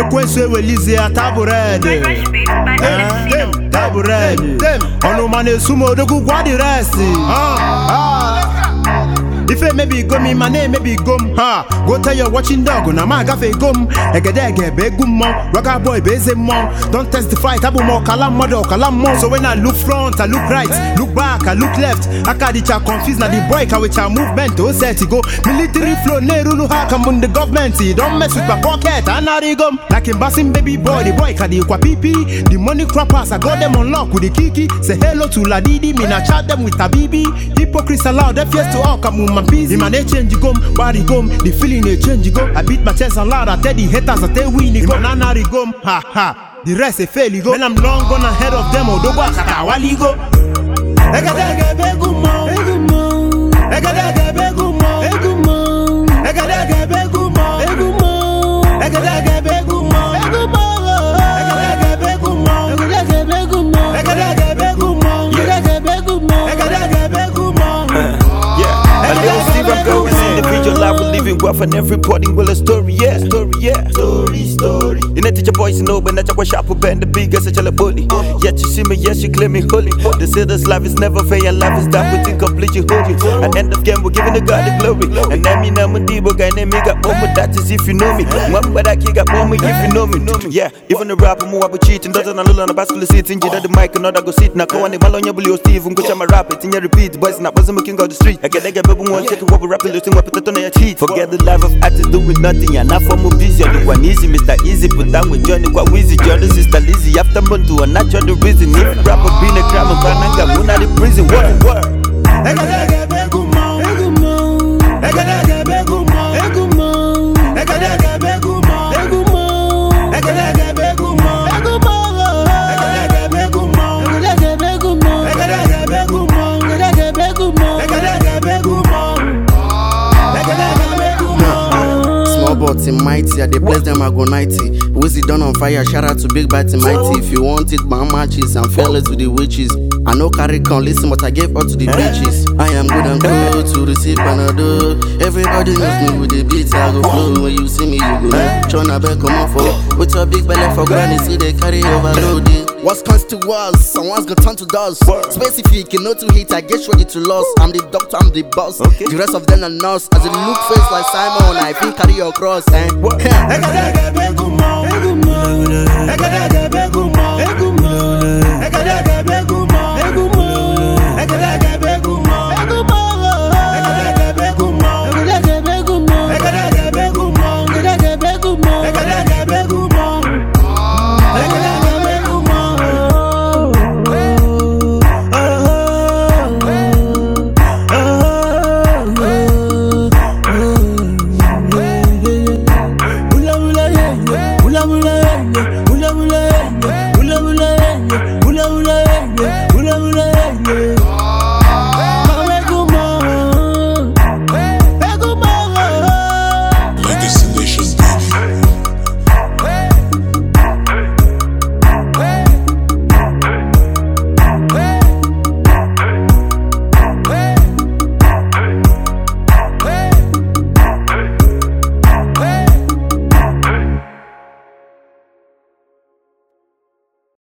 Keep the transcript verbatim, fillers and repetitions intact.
Ekwensu ewelize ya taburede taburede Onu mane sumo dogu gwa the rest. If it maybe go me, my name maybe gum. Ha, go tell your watching dog, na ma gafe gum. Egedege be gum mo, rocker boy beze mo. Don't test the fight, abu mo kalam mother kalam mo. So when I look front, I look right, look back, I look left. I can't cha confused na the boy ka which I movement to set to go. Military flow ne rulu ha come on the government. Don't mess with my pocket, I na gum. Like in Basim baby boy, the boy ka di kwa pipi. The money crappers, I got them on lock with the kiki. Say hello to La Didi, me na chat them with Tabibi. Hypocrites allowed, they fears to all come my peace. The man they change you gum, body gum, the feeling they change you go. I beat my chest and loud, I tell the haters I tell win it go. Banana gum, ha ha. The rest they fail you go. When I'm long gone ahead of them, or dogo akatawali go. Egadege begumo, begumo. Egadege begumo, begumo. Egadege begumo, begumo. Egadege begumo, begumo. Egadege begumo, egadege begumo. Egadege begumo, egadege begumo. Egadege begumo. A little Stephen Curry is individual life we're living rough and everybody will a story, yeah, story, yeah, story, story. You know teach your boys to know when I talk about sharp and the big as a child bully. Yet you see me, yes you claim me holy. They say this life is never fair, and life is done with completely holy. At end of game we're giving the God the glory. And then me now Mundibo guy name me got moment, that is if you know me. One but I kick up moment if you know me. Yeah, even the rapper more about cheating, doesn't a little on a basketball sitting, you know the mic and other go sit now. Go on the Malonia Blue Steve, go my rap it in your repeat, boys not wasn't making go the street. I get get one take what we rapping, losing what put on your teeth. Forget the life of artists do with nothing, and not for more busy. You one easy, Mister Easy, put down with Johnny, quite easy. Jordan, sister Lizzy, after Montu, and not the reason. If rapper being a crime, and Bananga, we're not in prison. What word? Egadege begumo, begumo. Egadege begumo, begumo. Egadege begumo, begumo. Egadege begumo, begumo. Egadege begumo, egadege begumo. Egadege begumo, egadege begumo. Egadege begumo. Small but in mighty, I they bless them, I go ninety. Wizzy done on fire, shout out to Big Bite Mighty. If you want it, my matches, I'm fearless with the witches. I know carry can listen, but I gave up to the bitches. I am good and cool to receive Panado. Everybody knows me with the beats, I go flow. When you see me, you go Chona back, come on for. With your big belly for granny, see they carry overloading. What's comes to us, someone's gonna turn to dust. Specific, you know to hit, I get ready to loss. I'm the doctor, I'm the boss. The rest of them are nurse. As it look face like Simon, I feel carry your cross. Eh?